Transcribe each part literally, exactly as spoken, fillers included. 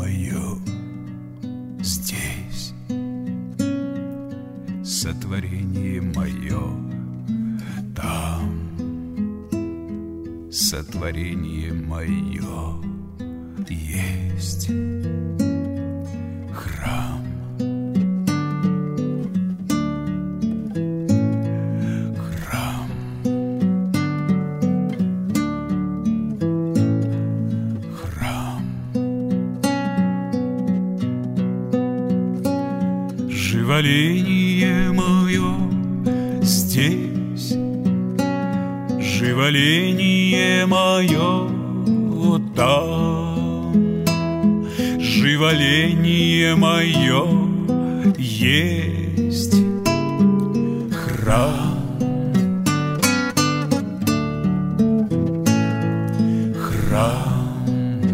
мое здесь, сотворение мое там, сотворение мое есть храм. Храм. Храм. Живоление мое здесь, живоление мое там, живоление мое есть храм. Храм.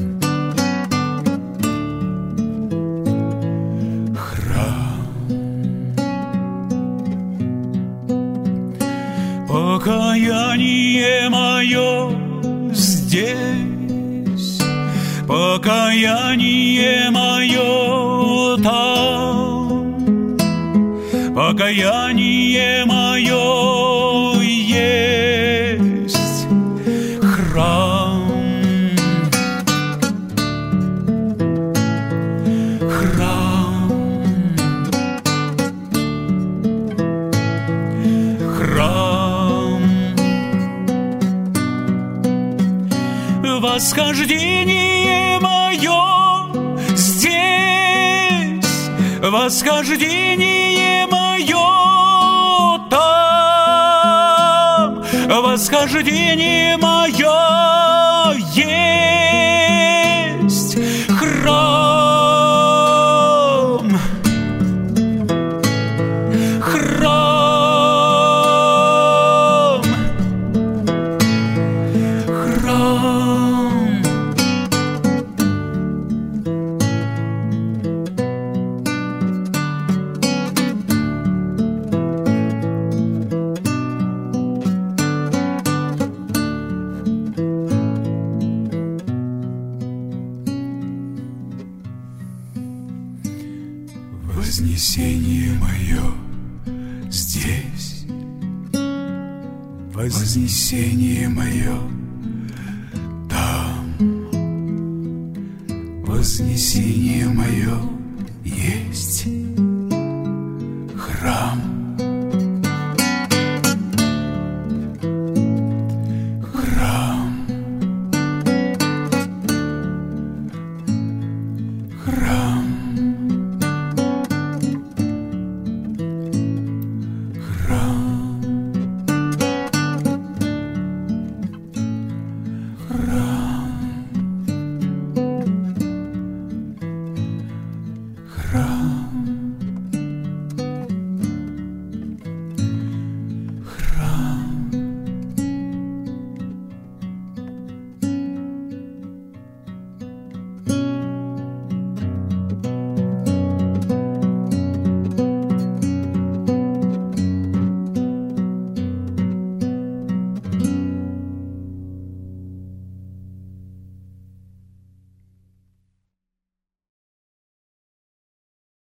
Храм. Покаяние мое здесь, покаяние мое там, покаяние мое есть храм. Храм. Храм. Восхождение мое здесь, восхождение мое там, восхождение мое есть храм. Храм. Храм. Вознесение мое здесь, вознесение мое там, вознесение мое есть храм. Храм. Храм. Храм.